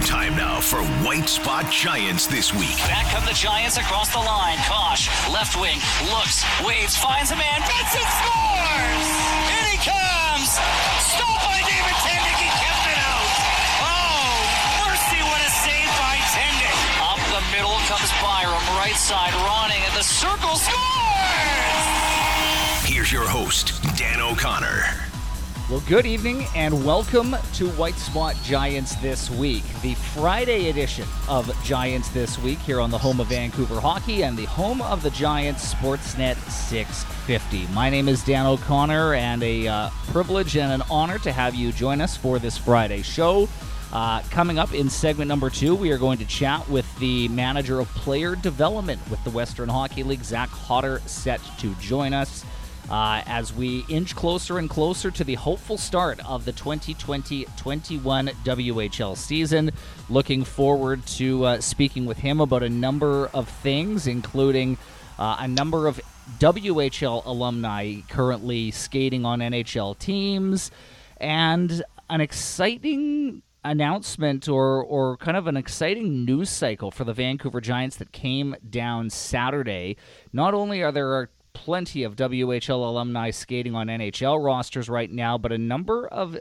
Time now for White Spot Giants this week. Back come the Giants across the line. Kosh, left wing, looks, waits, finds a man, Benson scores! In he comes! Stopped by David Tendick, he kept it out! Oh, mercy, what a save by Tendick! Up the middle comes Byram, right side, running at the circle, scores! Here's your host, Dan O'Connor. Well, good evening and welcome to White Spot Giants This Week, the Friday edition of Giants This Week here on the home of Vancouver Hockey and the home of the Giants, Sportsnet 650. My name is Dan O'Connor, and a privilege and an honor to have you join us for this Friday show. Coming up in segment number 2, we are going to chat with the manager of player development with the Western Hockey League, Zach Hodder, set to join us. As we inch closer and closer to the hopeful start of the 2020-21 WHL season. Looking forward to speaking with him about a number of things, including a number of WHL alumni currently skating on NHL teams, and an exciting announcement or kind of an exciting news cycle for the Vancouver Giants that came down Saturday. Not only are there plenty of WHL alumni skating on NHL rosters right now, but a number of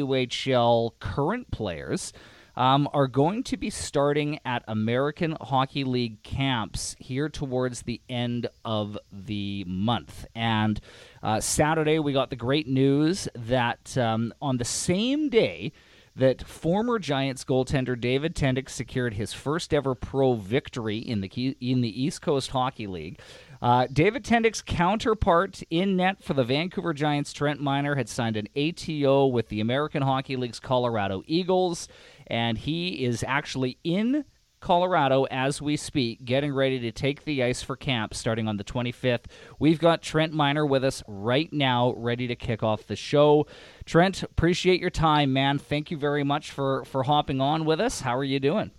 WHL current players are going to be starting at American Hockey League camps here towards the end of the month. And Saturday, we got the great news that on the same day that former Giants goaltender David Tendick secured his first ever pro victory in the East Coast Hockey League, David Tendick's counterpart in net for the Vancouver Giants, Trent Miner, had signed an ATO with the American Hockey League's Colorado Eagles, and he is actually in Colorado as we speak, getting ready to take the ice for camp starting on the 25th. We've got Trent Miner with us right now, ready to kick off the show. Trent, appreciate your time, man. Thank you very much for hopping on with us. How are you doing?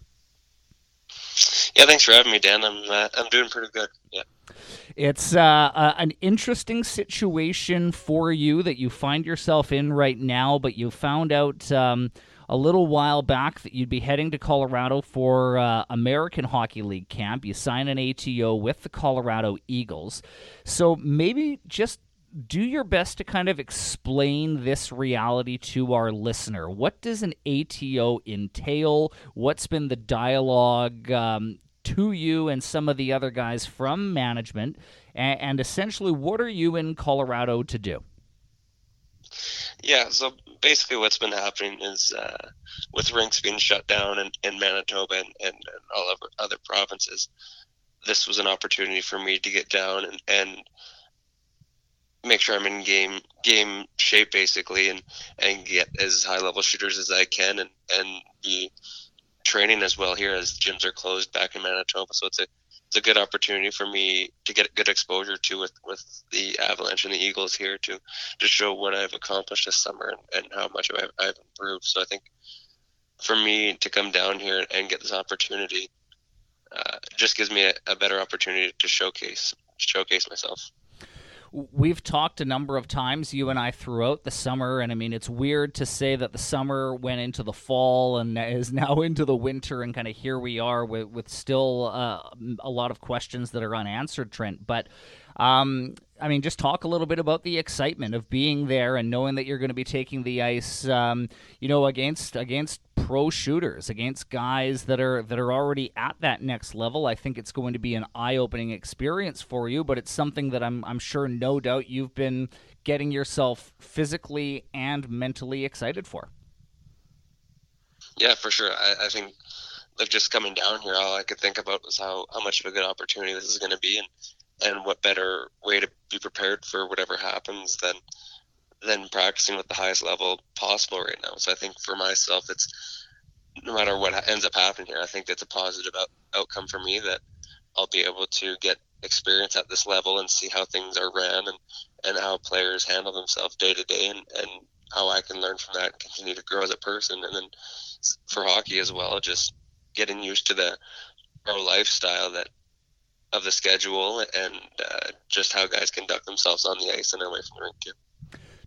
Yeah, thanks for having me, Dan. I'm doing pretty good. Yeah. It's an interesting situation for you that you find yourself in right now, but you found out a little while back that you'd be heading to Colorado for American Hockey League camp. You sign an ATO with the Colorado Eagles. So maybe just do your best to kind of explain this reality to our listener. What does an ATO entail? What's been the dialogue to you and some of the other guys from management? And essentially, what are you in Colorado to do? Yeah, so basically what's been happening is with rinks being shut down in Manitoba and all of other provinces, this was an opportunity for me to get down and make sure I'm in game shape, basically, and get as high-level shooters as I can and be training as well here, as gyms are closed back in Manitoba. So it's a good opportunity for me to get good exposure to with the Avalanche and the Eagles here to show what I've accomplished this summer and how much I've improved. So I think for me to come down here and get this opportunity just gives me a better opportunity to showcase myself. We've talked a number of times, you and I, throughout the summer, and I mean, it's weird to say that the summer went into the fall and is now into the winter, and kind of here we are with still a lot of questions that are unanswered, Trent. But I mean, just talk a little bit about the excitement of being there and knowing that you're going to be taking the ice, against pro shooters, against guys that are already at that next level. I think it's going to be an eye-opening experience for you, but it's something that I'm sure, no doubt, you've been getting yourself physically and mentally excited for. Yeah, for sure. I think, like, just coming down here, all I could think about was how much of a good opportunity this is going to be, and what better way to be prepared for whatever happens than practicing with the highest level possible right now. So I think for myself, it's no matter what ends up happening here, I think that's a positive outcome for me, that I'll be able to get experience at this level and see how things are ran and how players handle themselves day to day, and how I can learn from that and continue to grow as a person. And then for hockey as well, just getting used to the pro lifestyle of the schedule and just how guys conduct themselves on the ice and away from the rink too.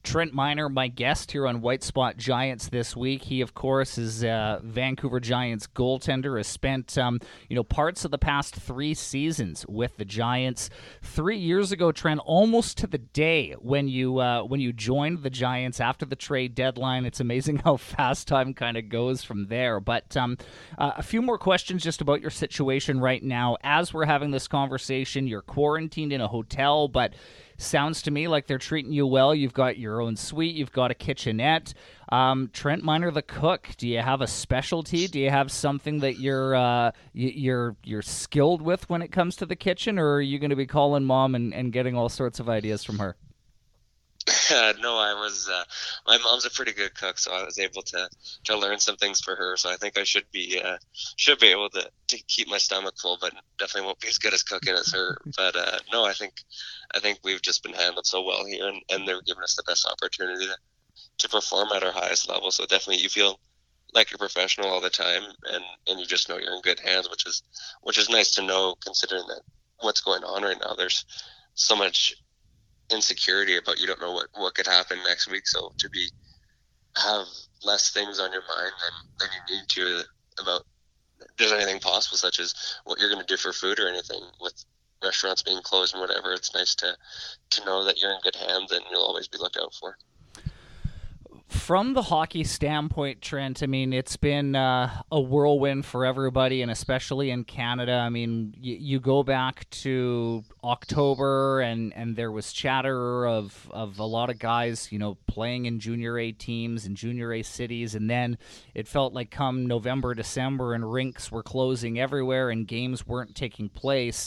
Trent Miner, my guest here on White Spot Giants this week. He, of course, is Vancouver Giants goaltender, has spent parts of the past 3 seasons with the Giants. 3 years ago, Trent, almost to the day when you joined the Giants after the trade deadline. It's amazing how fast time kind of goes from there. But a few more questions just about your situation right now. As we're having this conversation, you're quarantined in a hotel, but sounds to me like they're treating you well. You've got your own suite. You've got a kitchenette. Trent Miner, the cook. Do you have a specialty? Do you have something that you're skilled with when it comes to the kitchen, or are you going to be calling mom and getting all sorts of ideas from her? No, I was. My mom's a pretty good cook, so I was able to learn some things for her. So I think I should be able to keep my stomach full, but definitely won't be as good as cooking as her. But no, I think we've just been handled so well here, and they're giving us the best opportunity to perform at our highest level. So definitely, you feel like you're professional all the time, and you just know you're in good hands, which is nice to know, considering that what's going on right now. There's so much insecurity about, you don't know what could happen next week, so to have less things on your mind than you need to about if there's anything possible, such as what you're going to do for food or anything, with restaurants being closed and whatever. It's nice to know that you're in good hands and you'll always be looked out for. From the hockey standpoint, Trent, I mean, it's been a whirlwind for everybody, and especially in Canada. I mean, you go back to October, and there was chatter of a lot of guys, playing in Junior A teams and Junior A cities, and then it felt like come November, December, and rinks were closing everywhere, and games weren't taking place.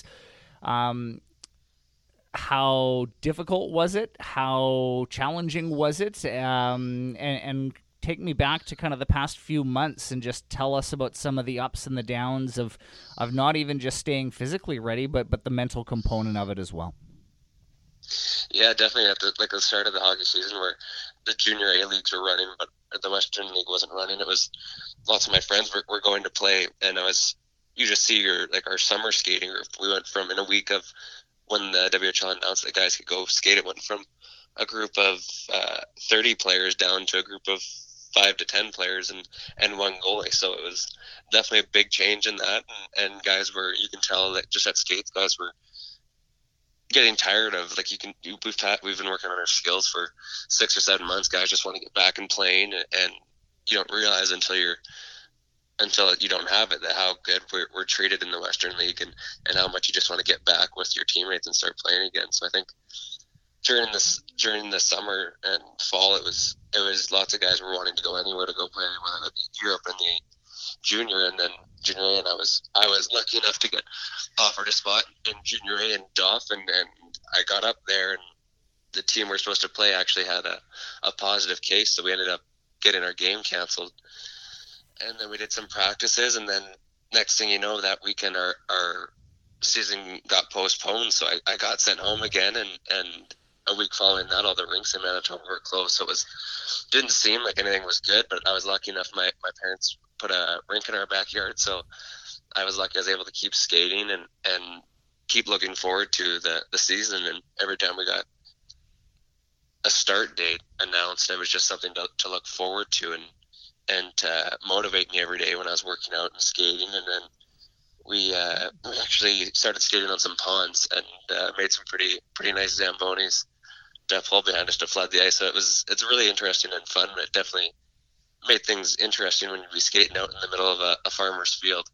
How difficult was it? How challenging was it? And take me back to kind of the past few months and just tell us about some of the ups and the downs of not even just staying physically ready, but the mental component of it as well. Yeah, definitely. At the start of the hockey season, where the Junior A leagues were running, but the Western League wasn't running, it was lots of my friends were going to play, and you just see our summer skating group. We went from, in a week of when the WHL announced that guys could go skate, it went from a group of 30 players down to a group of 5 to 10 players and one goalie. So it was definitely a big change in that. And guys you can tell that just at skates, guys were getting tired of, we've been working on our skills for 6 or 7 months. Guys just want to get back and playing, and you don't realize until you don't have it, that how good we're treated in the Western League, and how much you just want to get back with your teammates and start playing again. So I think during the summer and fall, it was lots of guys were wanting to go anywhere to go play, whether it be Europe and the Junior, and then Junior A, and I was lucky enough to get offered a spot in Junior A in Duff, and I got up there, and the team we're supposed to play actually had a positive case, so we ended up getting our game canceled. And then we did some practices, and then next thing you know, that weekend our season got postponed. So I got sent home again, and a week following that, all the rinks in Manitoba were closed. So didn't seem like anything was good, but I was lucky enough. My parents put a rink in our backyard, so I was lucky I was able to keep skating and keep looking forward to the season. And every time we got a start date announced, it was just something to look forward to and to motivate me every day when I was working out and skating. And then we actually started skating on some ponds and made some pretty nice Zambonis to pull behind us to flood the ice. So it's really interesting and fun. It definitely made things interesting when you'd be skating out in the middle of a farmer's field.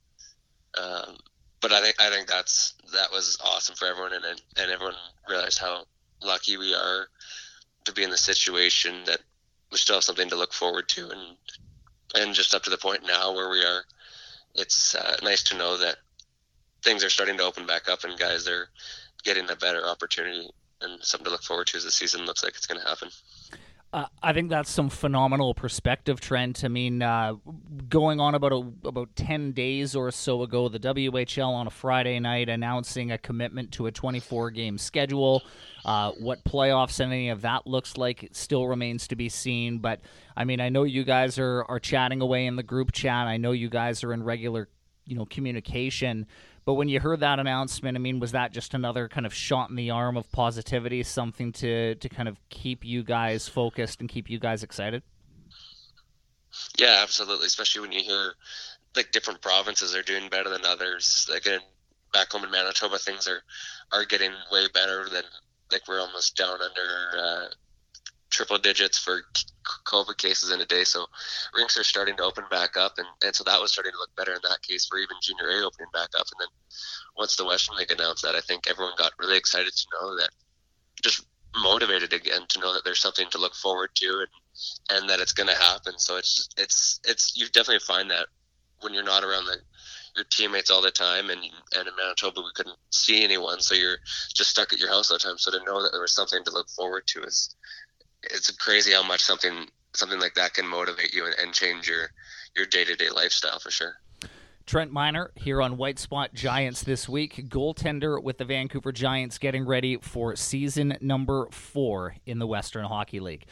But I think that was awesome for everyone, and everyone realized how lucky we are to be in the situation that we still have something to look forward to, and just up to the point now where we are, it's nice to know that things are starting to open back up and guys are getting a better opportunity and something to look forward to as the season looks like it's going to happen. I think that's some phenomenal perspective, Trent. I mean, going on about 10 days or so ago, the WHL on a Friday night announcing a commitment to a 24-game schedule. What playoffs and any of that looks like still remains to be seen. But, I mean, I know you guys are chatting away in the group chat. I know you guys are in regular communication. But when you heard that announcement, I mean, was that just another kind of shot in the arm of positivity, something to kind of keep you guys focused and keep you guys excited? Yeah, absolutely. Especially when you hear like different provinces are doing better than others. Like back home in Manitoba, things are getting way better than, like, we're almost down under triple digits for COVID cases in a day. So rinks are starting to open back up, and so that was starting to look better in that case for even Junior A opening back up. And then once the Western League announced that, I think everyone got really excited to know that, just motivated again to know that there's something to look forward to, and that it's going to happen. So it's you definitely find that when you're not around your teammates all the time, and in Manitoba we couldn't see anyone, so you're just stuck at your house all the time. So to know that there was something to look forward to it's crazy how much something like that can motivate you and change your day-to-day lifestyle for sure. Trent Miner here on White Spot Giants this week, goaltender with the Vancouver Giants, getting ready for season number 4 in the Western Hockey League.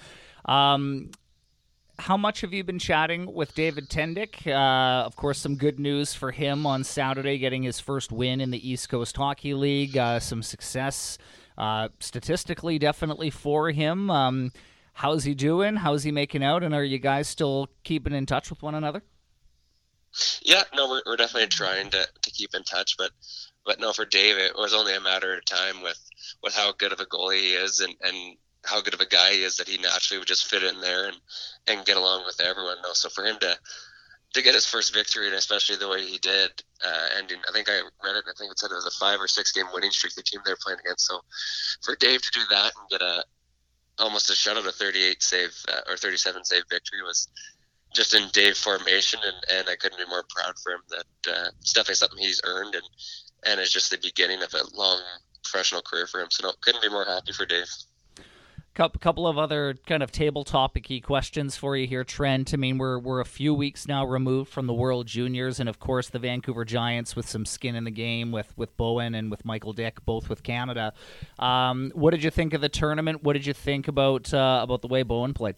How much have you been chatting with David Tendick? Of course, some good news for him on Saturday, getting his first win in the East Coast Hockey League. Some success statistically, definitely, for him. How's he doing? How's he making out? And are you guys still keeping in touch with one another? Yeah, no, we're definitely trying to keep in touch, but no, for Dave, it was only a matter of time with how good of a goalie he is and how good of a guy he is, that he naturally would just fit in there and get along with everyone. No, so for him to get his first victory, and especially the way he did, ending, I think I read it, I think it said it was a 5 or 6 game winning streak, the team they're playing against. So for Dave to do that and get almost a shutout of 38 save or 37 save victory was just in Dave formation, and I couldn't be more proud for him. That it's definitely something he's earned, and it's just the beginning of a long professional career for him. So no, couldn't be more happy for Dave. Couple of other kind of table topic-y questions for you here, Trent. I mean, we're a few weeks now removed from the World Juniors, and of course the Vancouver Giants with some skin in the game with Bowen and with Michael Dick, both with Canada. What did you think of the tournament? What did you think about the way Bowen played?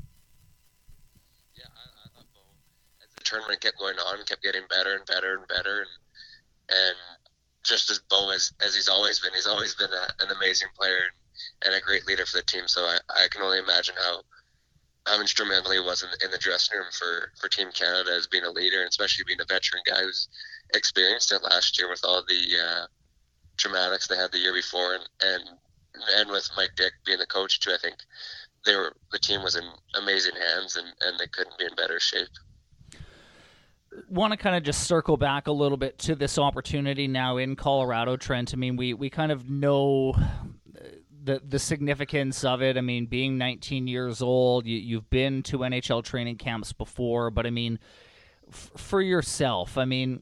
Yeah, I thought Bowen, as the tournament kept going on, kept getting better and better and better, and just as Bowen as he's always been an amazing player and a great leader for the team. So I can only imagine how instrumental he was in the dressing room for Team Canada as being a leader, and especially being a veteran guy who's experienced it last year with all the dramatics they had the year before, and with Mike Dick being the coach too. I think the team was in amazing hands, and they couldn't be in better shape. Want to kind of just circle back a little bit to this opportunity now in Colorado, Trent. I mean, we kind of know the significance of it. I mean, being 19 years old, you've been to NHL training camps before, but I mean, for yourself, I mean,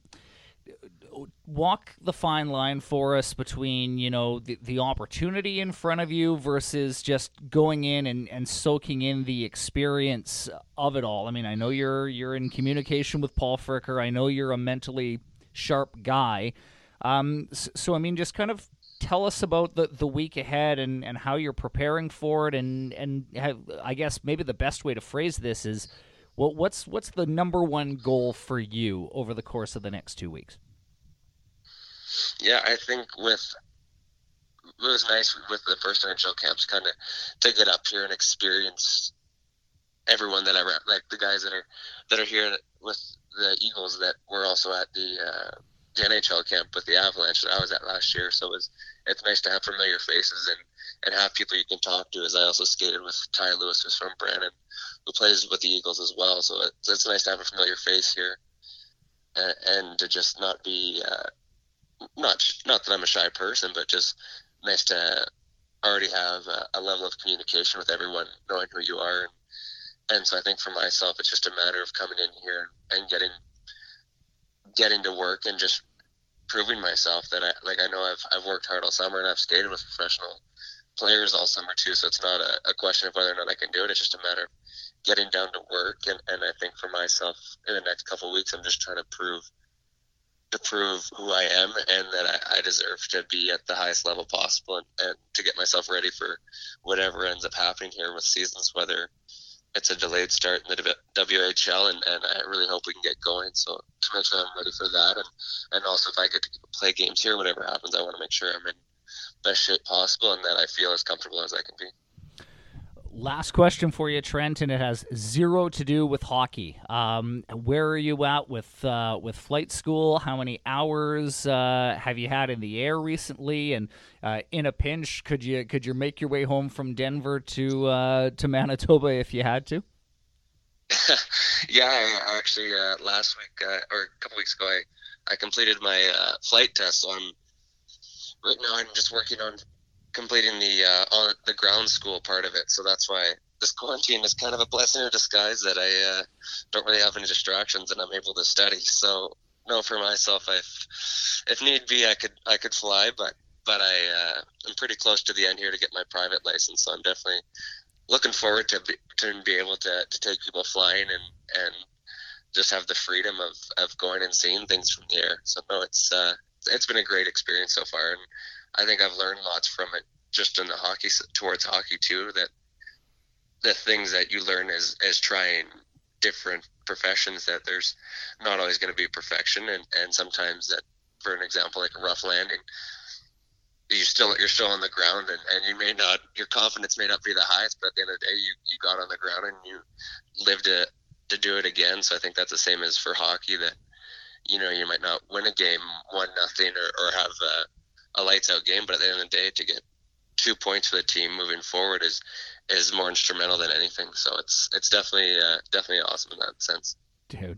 walk the fine line for us between, the opportunity in front of you versus just going in and soaking in the experience of it all. I mean, I know you're in communication with Paul Fricker. I know you're a mentally sharp guy. So I mean, just kind of tell us about the week ahead and how you're preparing for it, and I guess maybe the best way to phrase this is, what's the number one goal for you over the course of the next 2 weeks? Yeah, I think it was nice with the first NHL camps kind of to get up here and experience everyone that like the guys that are here with the Eagles that were also at the NHL camp with the Avalanche that I was at last year. So it's nice to have familiar faces and have people you can talk to, as I also skated with Ty Lewis, who's from Brandon, who plays with the Eagles as well. So it's nice to have a familiar face here and to just not be not that I'm a shy person, but just nice to already have a level of communication with everyone, knowing who you are. And so I think for myself, it's just a matter of coming in here and getting to work and just proving myself that I know I've worked hard all summer, and I've skated with professional players all summer too. So it's not a question of whether or not I can do it. It's just a matter of getting down to work. And I think for myself in the next couple of weeks, I'm just trying to prove who I am, and that I deserve to be at the highest level possible, and to get myself ready for whatever ends up happening here with seasons, whether it's a delayed start in the WHL, and I really hope we can get going. So to make sure I'm ready for that, and also if I get to play games here, whatever happens, I want to make sure I'm in best shape possible and that I feel as comfortable as I can be. Last question for you, Trent, and it has zero to do with hockey. Where are you at with flight school? How many hours have you had in the air recently? And in a pinch, could you make your way home from Denver to Manitoba if you had to? Yeah, I actually last week or a couple weeks ago, I completed my flight test. So right now I'm just working on completing the ground school part of it. So that's why this quarantine is kind of a blessing in disguise, that I don't really have any distractions and I'm able to study. So no, for myself, if need be, I could fly, but I'm pretty close to the end here to get my private license. So I'm definitely looking forward to be able to take people flying and just have the freedom of going and seeing things from the air. So no, it's been a great experience so far, and I think I've learned lots from it, just in the hockey, towards hockey too, that the things that you learn is trying different professions, that there's not always going to be perfection. And sometimes that, for an example, like a rough landing, you're still on the ground, and your confidence may not be the highest, but at the end of the day, you got on the ground and you lived to do it again. So I think that's the same as for hockey, that, you might not win a game 1-0 or have a lights out game, but at the end of the day, to get 2 points for the team moving forward is more instrumental than anything. So it's definitely awesome in that sense. Dude,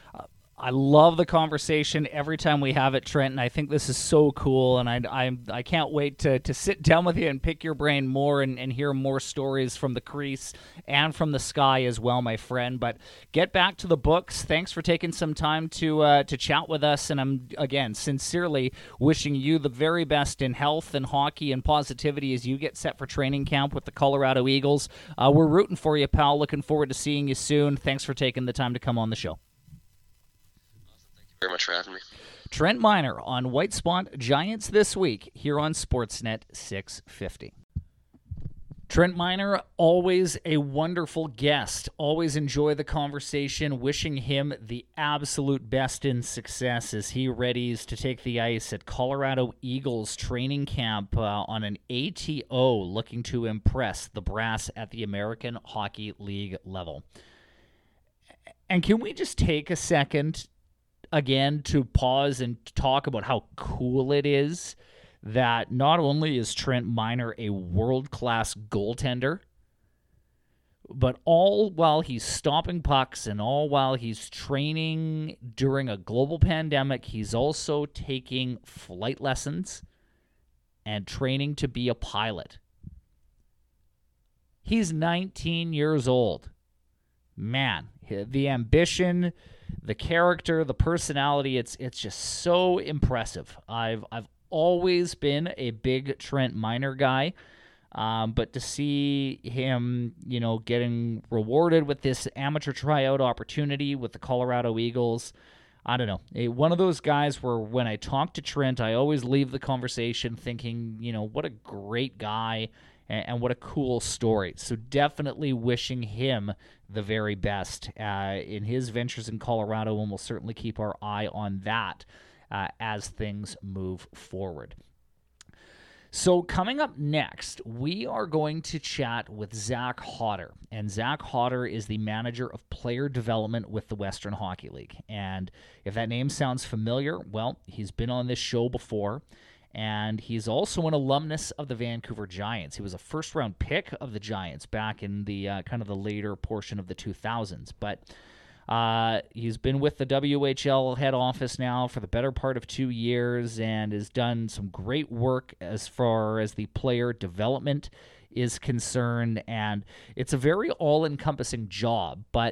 I love the conversation every time we have it, Trent, and I think this is so cool, and I can't wait to sit down with you and pick your brain more and hear more stories from the crease and from the sky as well, my friend. But get back to the books. Thanks for taking some time to chat with us, and I'm, again, sincerely wishing you the very best in health and hockey and positivity as you get set for training camp with the Colorado Eagles. We're rooting for you, pal. Looking forward to seeing you soon. Thanks for taking the time to come on the show. Very much for having me. Trent Miner on White Spot Giants This Week here on Sportsnet 650. Trent Miner, always a wonderful guest. Always enjoy the conversation. Wishing him the absolute best in success as he readies to take the ice at Colorado Eagles training camp on an ATO, looking to impress the brass at the American Hockey League level. And can we just take a second again to pause and talk about how cool it is that not only is Trent Miner a world-class goaltender, but all while he's stopping pucks and all while he's training during a global pandemic, he's also taking flight lessons and training to be a pilot. He's 19 years old. Man, the ambition, the character, the personality, it's just so impressive. I've always been a big Trent Miner guy, but to see him, getting rewarded with this amateur tryout opportunity with the Colorado Eagles, I don't know. One of those guys where when I talk to Trent, I always leave the conversation thinking, what a great guy and what a cool story. So definitely wishing him the very best in his ventures in Colorado, and we'll certainly keep our eye on that as things move forward. So coming up next, we are going to chat with Zach Hodder. And Zach Hodder is the manager of player development with the Western Hockey League. And if that name sounds familiar, well, he's been on this show before. And he's also an alumnus of the Vancouver Giants. He was a first-round pick of the Giants back in the kind of the later portion of the 2000s. But he's been with the WHL head office now for the better part of 2 years and has done some great work as far as the player development is concerned. And it's a very all-encompassing job. But,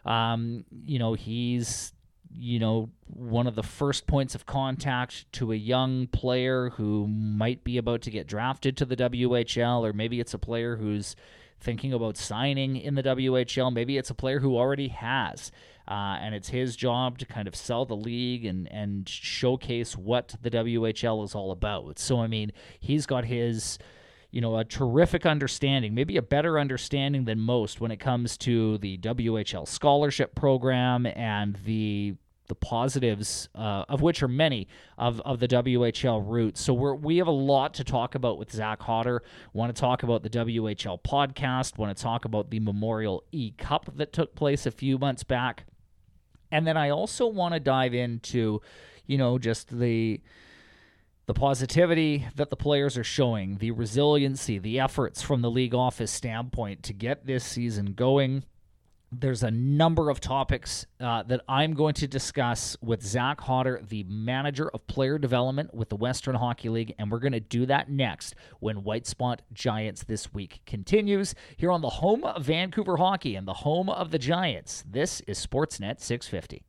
he's one of the first points of contact to a young player who might be about to get drafted to the WHL, or maybe it's a player who's thinking about signing in the WHL. Maybe it's a player who already has, and it's his job to kind of sell the league and showcase what the WHL is all about. So, he's got his a terrific understanding, maybe a better understanding than most when it comes to the WHL scholarship program and the positives, of which are many, of the WHL route. So we have a lot to talk about with Zach Hodder. Want to talk about the WHL podcast, want to talk about the Memorial E-Cup that took place a few months back. And then I also want to dive into, just the positivity that the players are showing, the resiliency, the efforts from the league office standpoint to get this season going. There's a number of topics that I'm going to discuss with Zach Hodder, the manager of player development with the Western Hockey League, and we're going to do that next when White Spot Giants This Week continues here on the home of Vancouver Hockey and the home of the Giants. This is Sportsnet 650.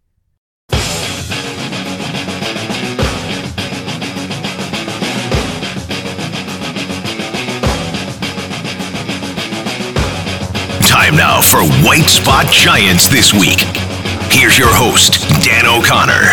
Time now for White Spot Giants This Week. Here's your host, Dan O'Connor.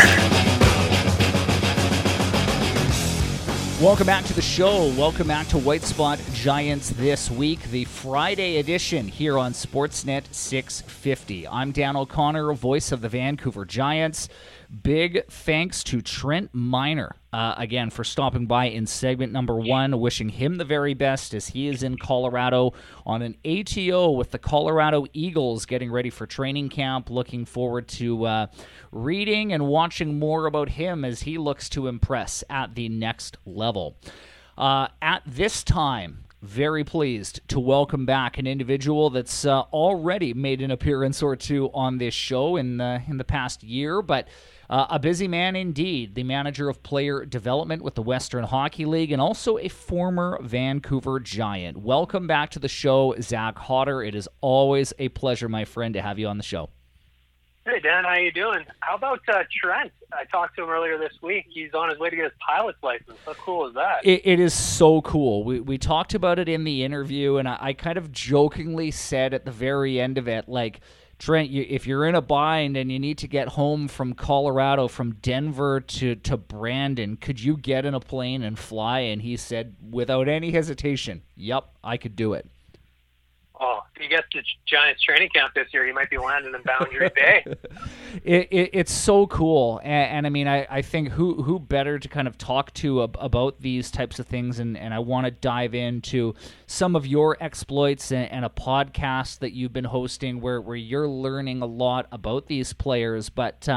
Welcome back to the show. Welcome back to White Spot Giants This Week, the Friday edition here on Sportsnet 650. I'm Dan O'Connor, voice of the Vancouver Giants. Big thanks to Trent Miner, again, for stopping by in segment number 1. Wishing him the very best as he is in Colorado on an ATO with the Colorado Eagles getting ready for training camp. Looking forward to reading and watching more about him as he looks to impress at the next level. At this time, very pleased to welcome back an individual that's already made an appearance or two on this show in the past year, but a busy man indeed, the manager of player development with the Western Hockey League and also a former Vancouver Giant. Welcome back to the show, Zach Hodder. It is always a pleasure, my friend, to have you on the show. Hey, Dan, how you doing? How about Trent? I talked to him earlier this week. He's on his way to get his pilot's license. How cool is that? It is so cool. We talked about it in the interview, and I kind of jokingly said at the very end of it, like, Trent, if you're in a bind and you need to get home from Colorado, from Denver to Brandon, could you get in a plane and fly? And he said, without any hesitation, yep, I could do it. Oh, if he gets to Giants training camp this year, he might be landing in Boundary Bay. It's so cool. And I mean, I think who better to kind of talk to about these types of things, and I want to dive into some of your exploits and a podcast that you've been hosting where you're learning a lot about these players. But,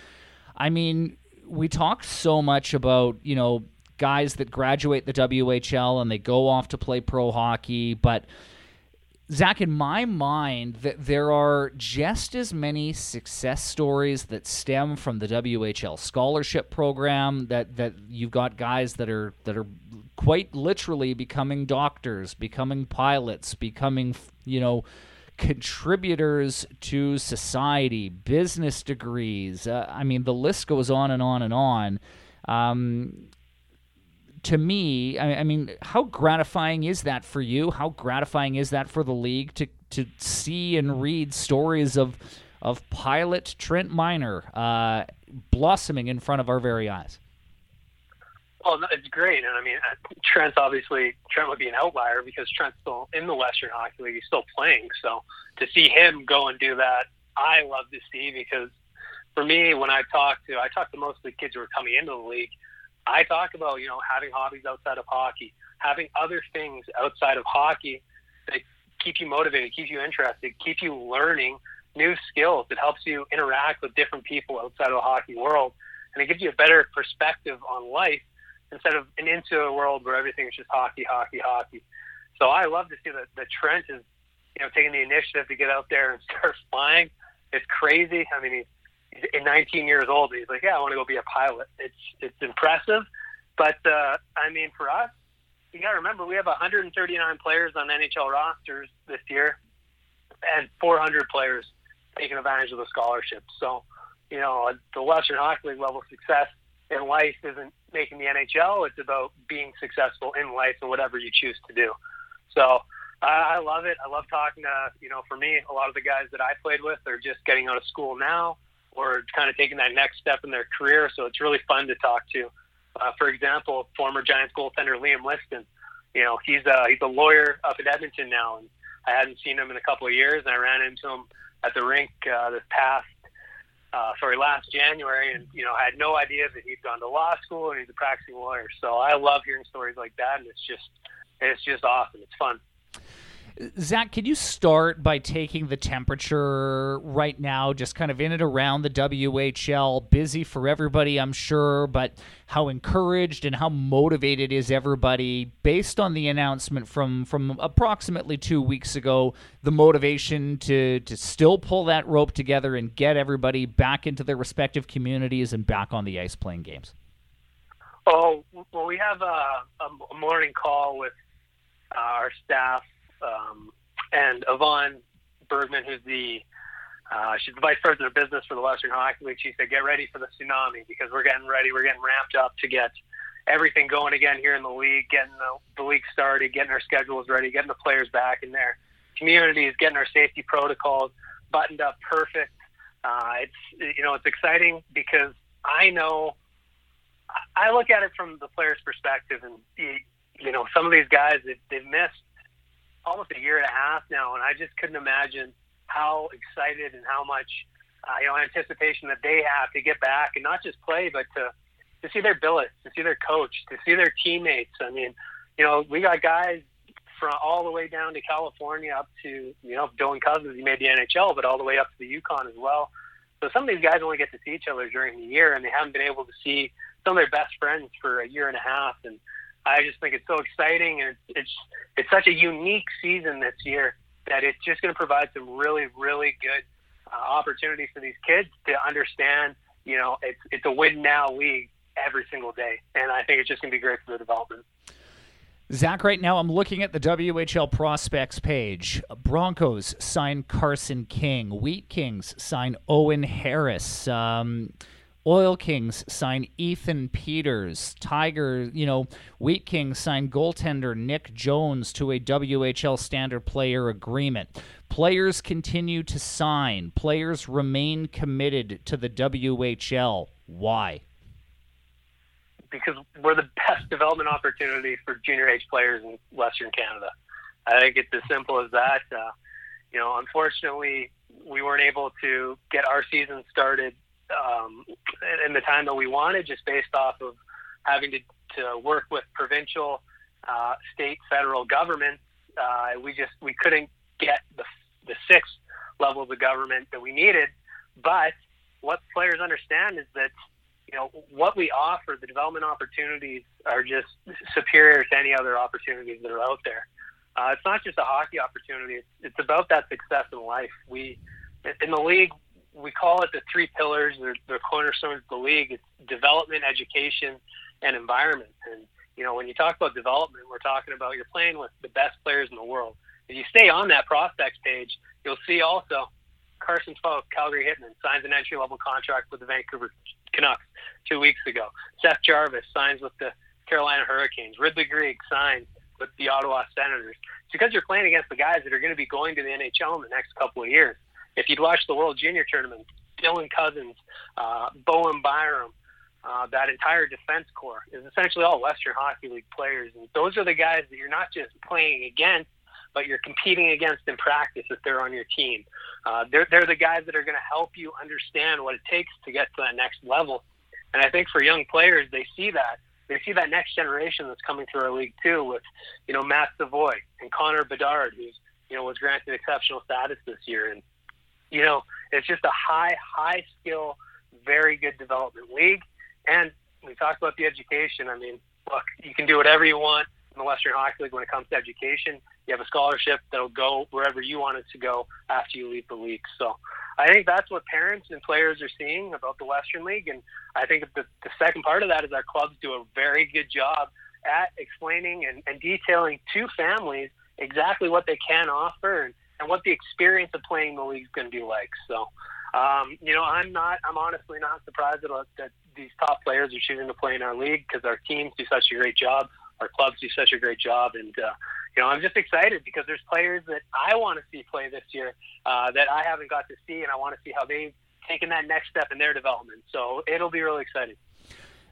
I mean, we talk so much about, guys that graduate the WHL and they go off to play pro hockey, but Zach, in my mind, that there are just as many success stories that stem from the WHL scholarship program, that you've got guys that are quite literally becoming doctors, becoming pilots, becoming, contributors to society, business degrees. I mean, the list goes on and on and on. To me, I mean, how gratifying is that for you? How gratifying is that for the league to see and read stories of pilot Trent Miner blossoming in front of our very eyes? Well, it's great. And I mean, Trent would be an outlier because Trent's still in the Western Hockey League. He's still playing. So to see him go and do that, I love to see, because for me, when I talk to most of the kids who are coming into the league, I talk about, having hobbies outside of hockey, having other things outside of hockey that keep you motivated, keep you interested, keep you learning new skills. It helps you interact with different people outside of the hockey world, and it gives you a better perspective on life instead of into a world where everything is just hockey, hockey, hockey. So I love to see that Trent is, taking the initiative to get out there and start flying. It's crazy. I mean, he's 19 years old. He's like, yeah, I want to go be a pilot. It's impressive. But, I mean, for us, you got to remember, we have 139 players on NHL rosters this year and 400 players taking advantage of the scholarship. So, the Western Hockey League level success in life isn't making the NHL. It's about being successful in life and whatever you choose to do. So I love it. I love talking to, for me, a lot of the guys that I played with are just getting out of school now, or kind of taking that next step in their career. So it's really fun to talk to. For example, former Giants goaltender Liam Liston. he's a lawyer up in Edmonton now, and I hadn't seen him in a couple of years, and I ran into him at the rink last January, and I had no idea that he'd gone to law school and he's a practicing lawyer. So I love hearing stories like that, and it's just awesome. It's fun. Zach, can you start by taking the temperature right now, just kind of in and around the WHL? Busy for everybody, I'm sure, but how encouraged and how motivated is everybody based on the announcement from approximately 2 weeks ago, the motivation to still pull that rope together and get everybody back into their respective communities and back on the ice playing games? Oh, well, we have a morning call with our staff, and Yvonne Bergman, who's she's the vice president of business for the Western Hockey League. She said, get ready for the tsunami, because we're getting ready. We're getting ramped up to get everything going again here in the league, getting the league started, getting our schedules ready, getting the players back in their communities, getting our safety protocols buttoned up perfect. It's exciting because I look at it from the players' perspective, and some of these guys, they've missed almost a year and a half now, and I just couldn't imagine how excited and how much anticipation that they have to get back and not just play, but to see their billets, to see their coach, to see their teammates. I mean, we got guys from all the way down to California up to Dylan Cousins. He made the NHL, but all the way up to the Yukon as well. So some of these guys only get to see each other during the year, and they haven't been able to see some of their best friends for a year and a half. And I just think it's so exciting, and it's such a unique season this year that it's just going to provide some really, really good opportunity for these kids to understand, it's a win now league every single day. And I think it's just going to be great for the development. Zach, right now I'm looking at the WHL prospects page. Broncos sign Carson King. Wheat Kings sign Owen Harris. Oil Kings sign Ethan Peters. Wheat Kings sign goaltender Nick Jones to a WHL standard player agreement. Players continue to sign. Players remain committed to the WHL. Why? Because we're the best development opportunity for junior age players in Western Canada. I think it's as simple as that. Unfortunately, we weren't able to get our season started in the time that we wanted, just based off of having to work with provincial, state, federal governments. We couldn't get the sixth levels of government that we needed. But what players understand is that what we offer, the development opportunities, are just superior to any other opportunities that are out there. It's not just a hockey opportunity. It's about that success in life. In the league, we call it the three pillars. They're cornerstones of the league. It's development, education, and environment. And, when you talk about development, we're talking about you're playing with the best players in the world. If you stay on that prospects page, you'll see also Carson Falk, Calgary Hitmen, signs an entry-level contract with the Vancouver Canucks 2 weeks ago. Seth Jarvis signs with the Carolina Hurricanes. Ridley Greig signs with the Ottawa Senators. It's because you're playing against the guys that are going to be going to the NHL in the next couple of years. If you'd watch the World Junior Tournament, Dylan Cousins, Bowen Byram, that entire defense corps is essentially all Western Hockey League players. And those are the guys that you're not just playing against, but you're competing against in practice if they're on your team. They're the guys that are going to help you understand what it takes to get to that next level. And I think for young players, they see that. They see that next generation that's coming through our league too, with Matt Savoy and Connor Bedard, who's was granted exceptional status this year. And it's just a high skill, very good development league. And we talked about the education. I mean, look, you can do whatever you want in the Western Hockey League when it comes to education. You have a scholarship that'll go wherever you want it to go after you leave the league. So I think that's what parents and players are seeing about the Western League. And I think the second part of that is our clubs do a very good job at explaining and detailing to families exactly what they can offer and what the experience of playing the league is going to be like. So, I'm honestly not surprised that these top players are choosing to play in our league, because our teams do such a great job. Our clubs do such a great job. And, I'm just excited because there's players that I want to see play this year that I haven't got to see, and I want to see how they've taken that next step in their development. So it'll be really exciting.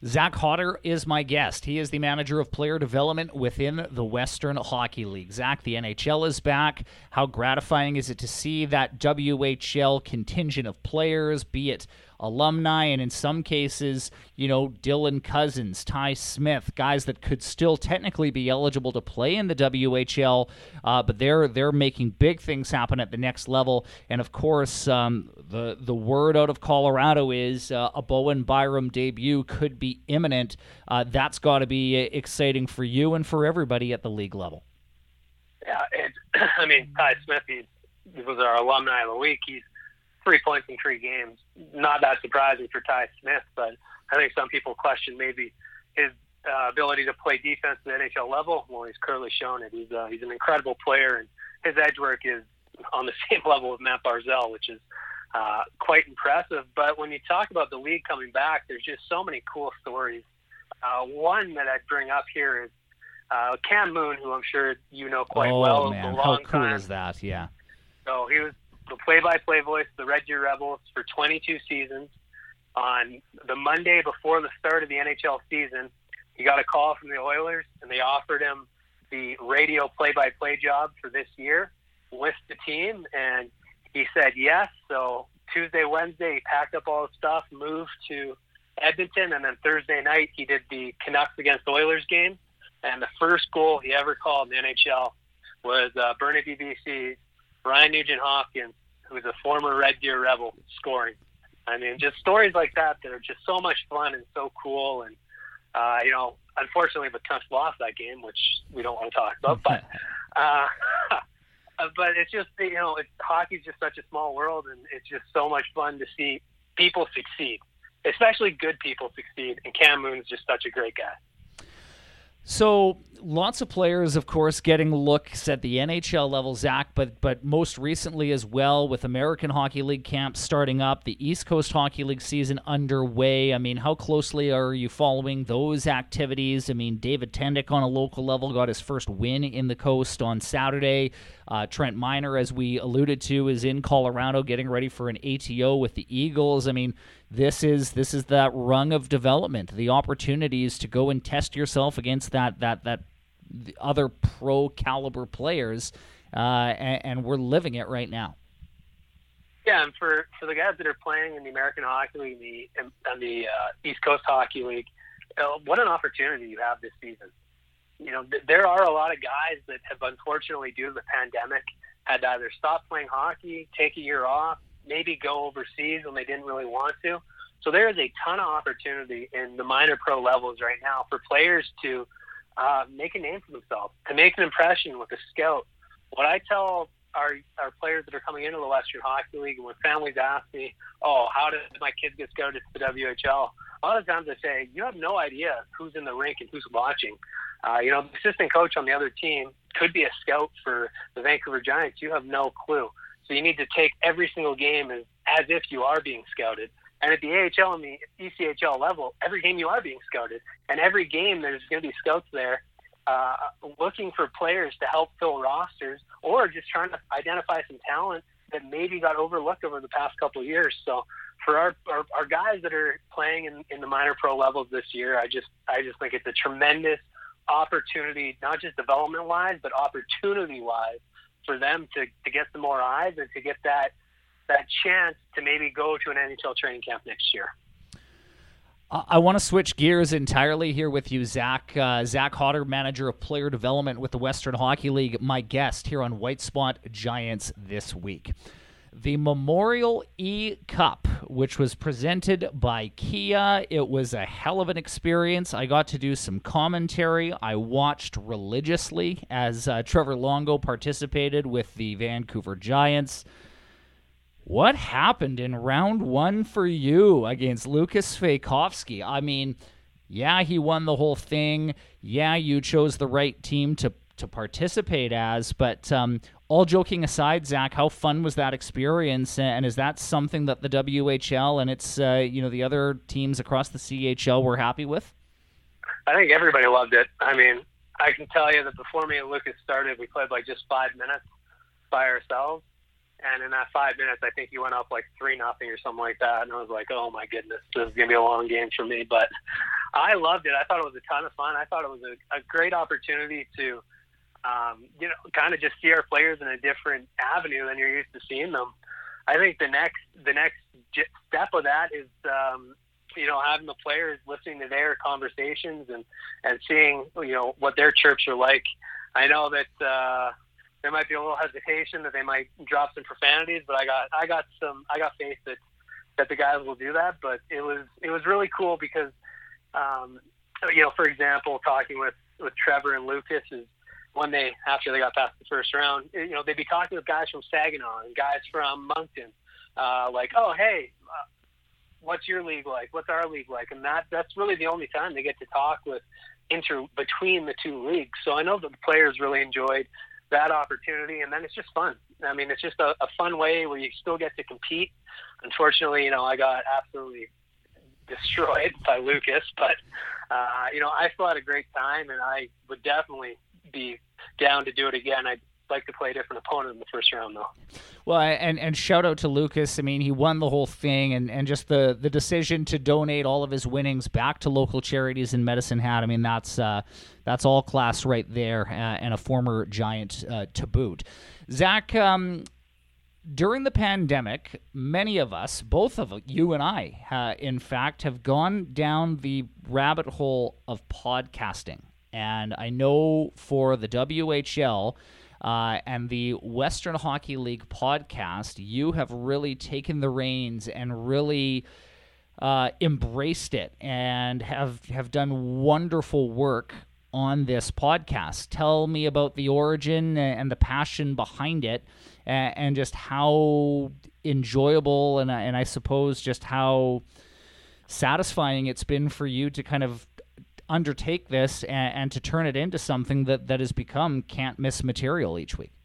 Zach Hodder is my guest. He is the manager of player development within the Western Hockey League. Zach, the NHL is back. How gratifying is it to see that WHL contingent of players, be it alumni, and in some cases, Dylan Cousins, Ty Smith, guys that could still technically be eligible to play in the WHL, but they're making big things happen at the next level. And of course, the word out of Colorado is a Bowen Byram debut could be imminent. That's got to be exciting for you and for everybody at the league level. Yeah, Ty Smith, he was our alumni of the week. He's 3 points in 3 games. Not that surprising for Ty Smith, but I think some people question maybe his ability to play defense at the NHL level. Well, he's clearly shown it. He's an incredible player, and his edge work is on the same level of Matt Barzal, which is quite impressive. But when you talk about the league coming back, there's just so many cool stories. One that I'd bring up here is Cam Moon, who I'm sure you know quite well. Oh, man, how cool is that? Yeah. So he was the play-by-play voice of the Red Deer Rebels for 22 seasons. On the Monday before the start of the NHL season, he got a call from the Oilers, and they offered him the radio play-by-play job for this year with the team, and he said yes. So Tuesday, Wednesday, he packed up all his stuff, moved to Edmonton, and then Thursday night he did the Canucks against Oilers game, and the first goal he ever called in the NHL was Burnaby, BC, Ryan Nugent-Hopkins, who is a former Red Deer Rebel, scoring. I mean, just stories like that are just so much fun and so cool. And, unfortunately, the Canucks lost that game, which we don't want to talk about. But but it's just, hockey's just such a small world, and it's just so much fun to see people succeed, especially good people succeed. And Cam Moon's just such a great guy. So lots of players, of course, getting looks at the NHL level, Zach, but most recently as well with American Hockey League camps starting up, the East Coast Hockey League season underway. I mean, how closely are you following those activities? I mean, David Tendick on a local level got his first win in the Coast on Saturday. Trent Miner, as we alluded to, is in Colorado getting ready for an ATO with the Eagles. I mean, this is that rung of development, the opportunities to go and test yourself against that other pro caliber players, and we're living it right now. Yeah, and for the guys that are playing in the American Hockey League and the East Coast Hockey League, what an opportunity you have this season. There are a lot of guys that have, unfortunately, due to the pandemic, had to either stop playing hockey, take a year off, maybe go overseas when they didn't really want to. So there is a ton of opportunity in the minor pro levels right now for players to make a name for themselves, to make an impression with a scout. What I tell our players that are coming into the Western Hockey League, and when families ask me, how did my kids get scouted to the WHL? A lot of times I say, you have no idea who's in the rink and who's watching. The assistant coach on the other team could be a scout for the Vancouver Giants. You have no clue. So you need to take every single game as if you are being scouted. And at the AHL and the ECHL level, every game you are being scouted. And every game there's going to be scouts there looking for players to help fill rosters or just trying to identify some talent that maybe got overlooked over the past couple of years. So for our guys that are playing in the minor pro levels this year, I just think it's a tremendous opportunity, not just development-wise, but opportunity-wise for them to get some more eyes and to get that chance to maybe go to an NHL training camp next year. I want to switch gears entirely here with you, Zach. Zach Hodder, manager of player development with the Western Hockey League, my guest here on White Spot Giants this week. The Memorial E-Cup, which was presented by Kia. It was a hell of an experience. I got to do some commentary. I watched religiously as Trevor Longo participated with the Vancouver Giants. What happened in round one for you against Lukas Svejkovsky? I mean, yeah, he won the whole thing. Yeah, you chose the right team to participate as, but all joking aside, Zach, how fun was that experience, and is that something that the WHL and its the other teams across the CHL were happy with? I think everybody loved it. I mean, I can tell you that before me and Lukas started, we played like just 5 minutes by ourselves, and in that 5 minutes, I think he went up like 3-0 or something like that, and I was like, oh my goodness, this is gonna be a long game for me. But I loved it. I thought it was a ton of fun. I thought it was a great opportunity to, kind of just see our players in a different avenue than you're used to seeing them. I think the next step of that is, having the players listening to their conversations and seeing, what their chirps are like. I know that there might be a little hesitation that they might drop some profanities, but I got faith that the guys will do that. But it was really cool because, for example, talking with Trevor and Lucas is after they got past the first round, they'd be talking with guys from Saginaw and guys from Moncton, like, oh, hey, what's your league like? What's our league like? And that's really the only time they get to talk between the two leagues. So I know that the players really enjoyed that opportunity, and then it's just fun. I mean, it's just a fun way where you still get to compete. Unfortunately, I got absolutely destroyed by Lucas, but I still had a great time, and I would definitely be down to do it again. I'd like to play a different opponent in the first round, though. Well, and shout out to Lucas. I mean, he won the whole thing, and just the decision to donate all of his winnings back to local charities in Medicine Hat. I mean, that's all class right there, and a former Giant to boot. Zach, during the pandemic, many of us, both of you and I, in fact, have gone down the rabbit hole of podcasting. And I know for the WHL and the Western Hockey League podcast, you have really taken the reins and really embraced it and have done wonderful work on this podcast. Tell me about the origin and the passion behind it, and just how enjoyable and I suppose just how satisfying it's been for you to kind of undertake this and to turn it into something that has become can't miss material each week.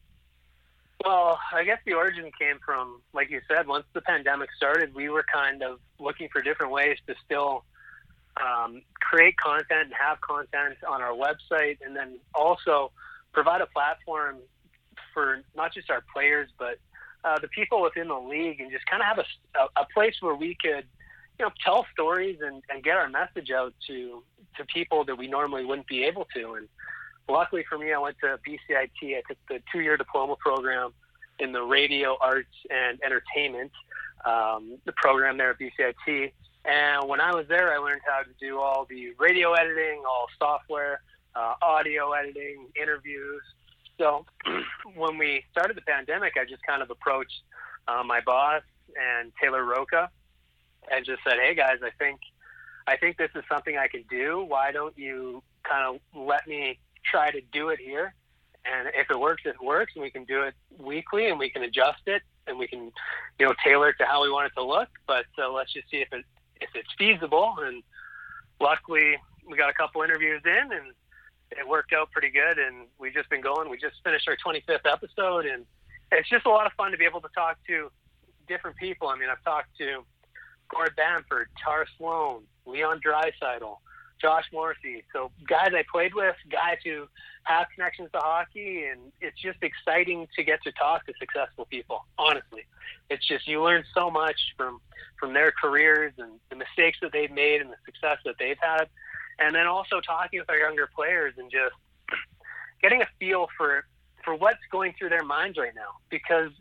Well, I guess the origin came from, like you said, once the pandemic started, we were kind of looking for different ways to still create content and have content on our website, and then also provide a platform for not just our players, but the people within the league, and just kind of have a place where we could tell stories and get our message out to people that we normally wouldn't be able to. And luckily for me, I went to BCIT. I took the 2-year diploma program in the radio, arts, and entertainment, the program there at BCIT. And when I was there, I learned how to do all the radio editing, all software, audio editing, interviews. So when we started the pandemic, I just kind of approached my boss and Taylor Roca and just said, hey guys, I think this is something I can do. Why don't you kind of let me try to do it here? And if it works, it works, and we can do it weekly, and we can adjust it, and we can, tailor it to how we want it to look. But let's just see if it's feasible. And luckily, we got a couple interviews in, and it worked out pretty good. And we've just been going. We just finished our 25th episode, and it's just a lot of fun to be able to talk to different people. I mean, I've talked to Gord Bamford, Tar Sloan, Leon Draisaitl, Josh Morrissey. So guys I played with, guys who have connections to hockey, and it's just exciting to get to talk to successful people, honestly. It's just, you learn so much from their careers and the mistakes that they've made and the success that they've had. And then also talking with our younger players and just getting a feel for what's going through their minds right now, because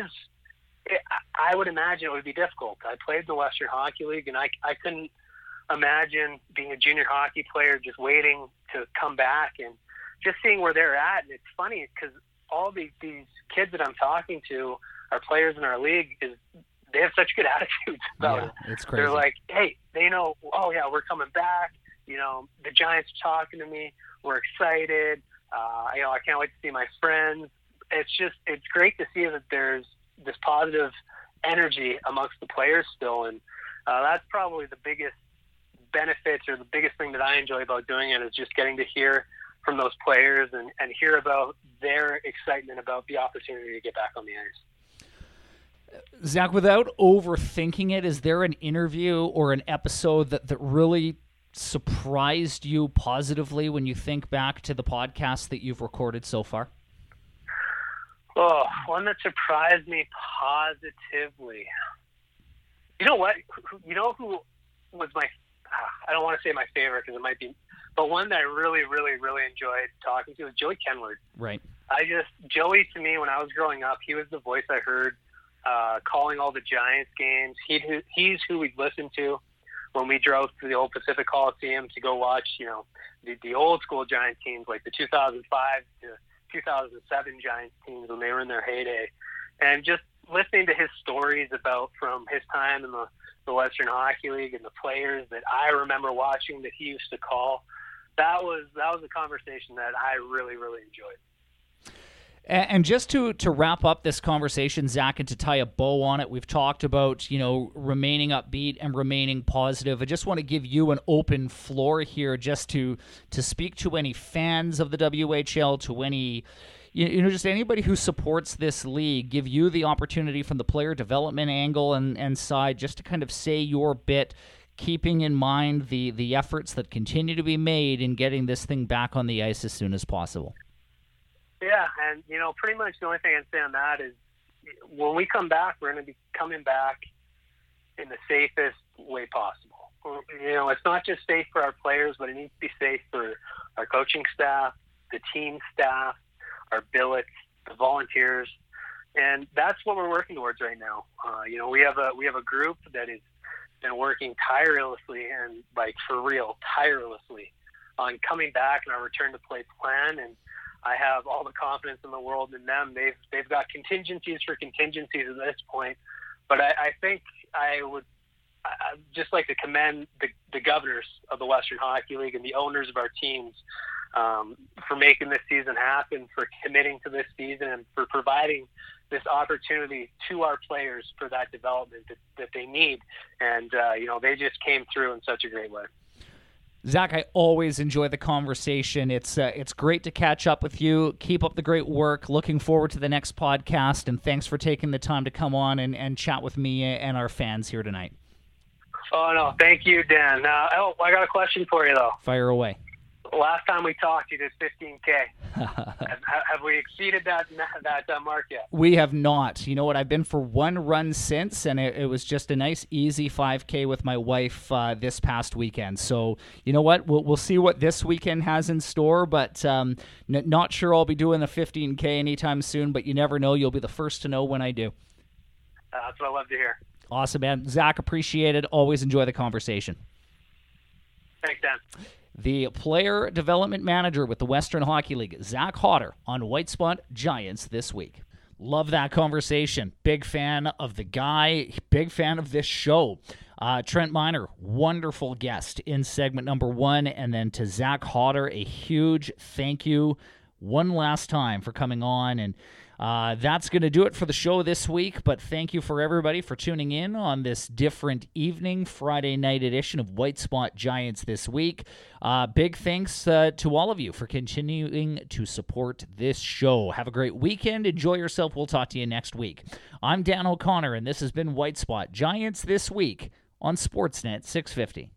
I would imagine it would be difficult. I played in the Western Hockey League, and I couldn't imagine being a junior hockey player just waiting to come back and just seeing where they're at. And it's funny because all these kids that I'm talking to, our players in our league, they have such good attitudes about it. It's crazy. They're like, hey, oh yeah, we're coming back. The Giants are talking to me. We're excited. I can't wait to see my friends. It's great to see that there's this positive energy amongst the players still. And that's probably the biggest benefits, or the biggest thing that I enjoy about doing it, is just getting to hear from those players and hear about their excitement about the opportunity to get back on the ice. Zach, without overthinking it, is there an interview or an episode that really surprised you positively when you think back to the podcast that you've recorded so far? Oh, one that surprised me positively. You know what? You know who was my I don't want to say my favorite because it might be, but one that I really, really, really enjoyed talking to was Joey Kenward. Right. Joey, to me, when I was growing up, he was the voice I heard calling all the Giants games. He's who we'd listen to when we drove to the old Pacific Coliseum to go watch, the old school Giants teams, like the 2005 to 2007 Giants teams when they were in their heyday. And just listening to his stories from his time in the Western Hockey League and the players that I remember watching that he used to call, that was a conversation that I really, really enjoyed. And just to wrap up this conversation, Zach, and to tie a bow on it, we've talked about, remaining upbeat and remaining positive. I just want to give you an open floor here just to speak to any fans of the WHL, to any, just anybody who supports this league, give you the opportunity from the player development angle and side just to kind of say your bit, keeping in mind the efforts that continue to be made in getting this thing back on the ice as soon as possible. Yeah, and, pretty much the only thing I'd say on that is when we come back, we're going to be coming back in the safest way possible. It's not just safe for our players, but it needs to be safe for our coaching staff, the team staff, our billets, the volunteers, and that's what we're working towards right now. We have a group that has been working tirelessly and, for real, tirelessly on coming back and our return to play plan, and I have all the confidence in the world in them. They've got contingencies for contingencies at this point, but I think I'd just like to commend the governors of the Western Hockey League and the owners of our teams for making this season happen, for committing to this season, and for providing this opportunity to our players for that development that they need. And, they just came through in such a great way. Zach, I always enjoy the conversation. It's great to catch up with you. Keep up the great work. Looking forward to the next podcast, and thanks for taking the time to come on and chat with me and our fans here tonight. Oh, no, thank you, Dan. I got a question for you, though. Fire away. Last time we talked, you did 15K. Have we exceeded that mark yet? We have not. You know what? I've been for one run since, and it was just a nice, easy 5K with my wife this past weekend. So, you know what? We'll see what this weekend has in store, but not sure I'll be doing the 15K anytime soon, but you never know. You'll be the first to know when I do. That's what I love to hear. Awesome, man. Zach, appreciate it. Always enjoy the conversation. Thanks, Dan. The player development manager with the Western Hockey League, Zach Hodder, on White Spot Giants this week. Love that conversation. Big fan of the guy. Big fan of this show. Trent Miner, wonderful guest in segment number 1. And then to Zach Hodder, a huge thank you one last time for coming on. And that's going to do it for the show this week, but thank you for everybody for tuning in on this different evening, Friday night edition of White Spot Giants this week. Big thanks to all of you for continuing to support this show. Have a great weekend. Enjoy yourself. We'll talk to you next week. I'm Dan O'Connor, and this has been White Spot Giants this week on Sportsnet 650.